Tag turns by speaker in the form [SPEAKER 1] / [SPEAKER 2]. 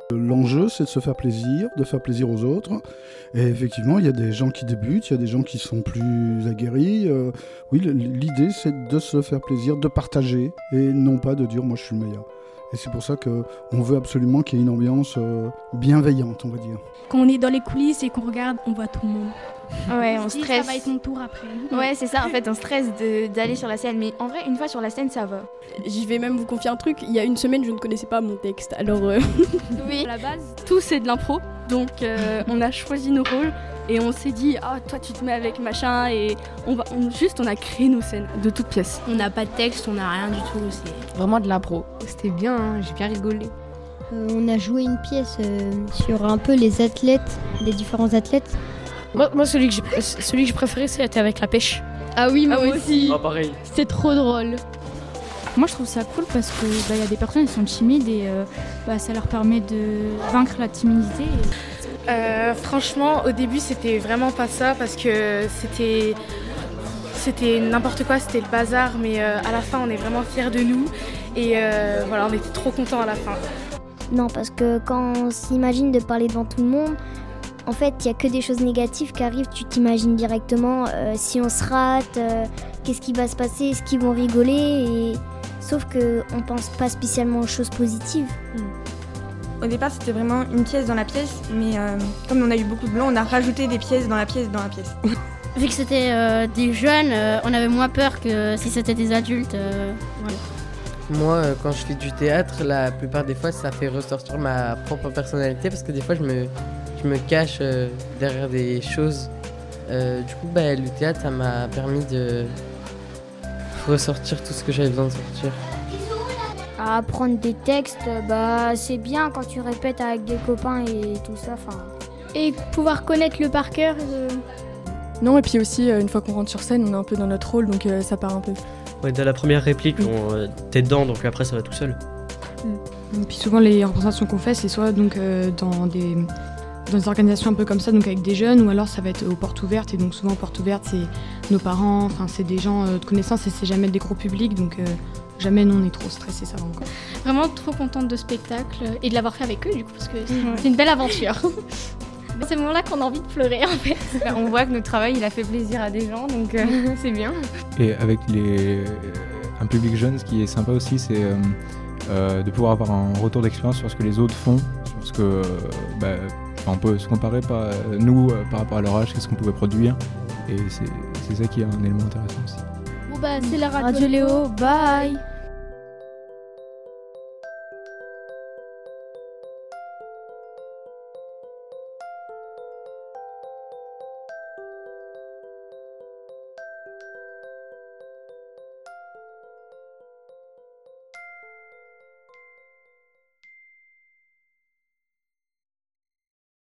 [SPEAKER 1] L'enjeu, c'est de se faire plaisir, de faire plaisir aux autres. Et effectivement, il y a des gens qui débutent, il y a des gens qui sont plus aguerris. Oui, l'idée, c'est de se faire plaisir, de partager, et non pas de dire « moi, je suis le meilleur ». Et c'est pour ça qu'on veut absolument qu'il y ait une ambiance bienveillante, on va dire.
[SPEAKER 2] Quand on est dans les coulisses et qu'on regarde, on voit tout le monde.
[SPEAKER 3] Ouais, on stresse.
[SPEAKER 2] Ça va être mon tour après.
[SPEAKER 3] Ouais, c'est ça, en fait, on stresse d'aller sur la scène. Mais en vrai, une fois sur la scène, ça va.
[SPEAKER 4] Je vais même vous confier un truc. Il y a une semaine, je ne connaissais pas mon texte. Alors,
[SPEAKER 3] oui.
[SPEAKER 4] À la base, tout c'est de l'impro. Donc, on a choisi nos rôles et on s'est dit, ah, toi, tu te mets avec machin. Et on a créé nos scènes de toutes pièces.
[SPEAKER 2] On n'a pas de texte, on n'a rien du tout. C'est
[SPEAKER 5] vraiment de l'impro. C'était bien, hein, j'ai bien rigolé.
[SPEAKER 6] On a joué une pièce sur un peu les athlètes, les différents athlètes.
[SPEAKER 5] Moi celui que j'ai préféré, c'était avec la pêche.
[SPEAKER 4] Ah oui, moi aussi.
[SPEAKER 7] Ah, pareil.
[SPEAKER 4] C'était trop drôle.
[SPEAKER 2] Moi, je trouve ça cool parce que y a des personnes qui sont timides et ça leur permet de vaincre la timidité.
[SPEAKER 8] Franchement, au début, c'était vraiment pas ça parce que c'était n'importe quoi, c'était le bazar, mais à la fin, on est vraiment fiers de nous et voilà, on était trop contents à la fin.
[SPEAKER 6] Non, parce que quand on s'imagine de parler devant tout le monde, en fait, il n'y a que des choses négatives qui arrivent, tu t'imagines directement si on se rate, qu'est-ce qui va se passer, est-ce qu'ils vont rigoler, sauf qu'on ne pense pas spécialement aux choses positives.
[SPEAKER 9] Au départ, c'était vraiment une pièce dans la pièce, mais comme on a eu beaucoup de blanc, on a rajouté des pièces dans la pièce dans la pièce.
[SPEAKER 10] Vu que c'était des jeunes, on avait moins peur que si c'était des adultes. Voilà.
[SPEAKER 11] Moi, quand je fais du théâtre, la plupart des fois, ça fait ressortir ma propre personnalité parce que des fois, je me cache derrière des choses. Du coup, le théâtre, ça m'a permis de ressortir tout ce que j'avais besoin de sortir.
[SPEAKER 6] Apprendre des textes, c'est bien quand tu répètes avec des copains et tout ça.
[SPEAKER 2] Et pouvoir connaître le par cœur.
[SPEAKER 4] Non, et puis aussi, une fois qu'on rentre sur scène, on est un peu dans notre rôle, donc ça part un peu.
[SPEAKER 7] Ouais, dès la première réplique, t'es dedans, donc après ça va tout seul.
[SPEAKER 12] Et puis souvent les représentations qu'on fait, c'est soit donc dans des organisations un peu comme ça, donc avec des jeunes, ou alors ça va être aux portes ouvertes, et donc souvent aux portes ouvertes, c'est nos parents, enfin c'est des gens de connaissance, et c'est jamais des gros publics, donc jamais nous on est trop stressés, ça va encore.
[SPEAKER 2] Vraiment trop contente de ce spectacle, et de l'avoir fait avec eux du coup, parce que c'est une belle aventure. C'est à ce moment-là qu'on a envie de pleurer en fait.
[SPEAKER 5] On voit que notre travail il a fait plaisir à des gens, donc c'est bien.
[SPEAKER 13] Et avec un public jeune, ce qui est sympa aussi, c'est de pouvoir avoir un retour d'expérience sur ce que les autres font, sur ce que on peut se comparer par rapport à leur âge, qu'est-ce qu'on pouvait produire, et c'est ça qui est un élément intéressant aussi.
[SPEAKER 2] Bon c'est la Radio Léo, bye.